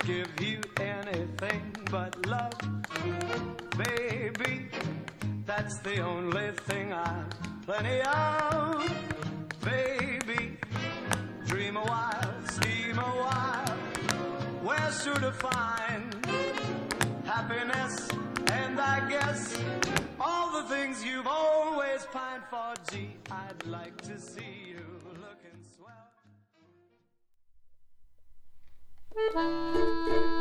give you anything but love, baby. That's the only thing I've plenty of, baby. Dream a while, scheme a while, where should I find happiness? And I guess all the things you've always pined for. Gee, I'd like to see you looking swell.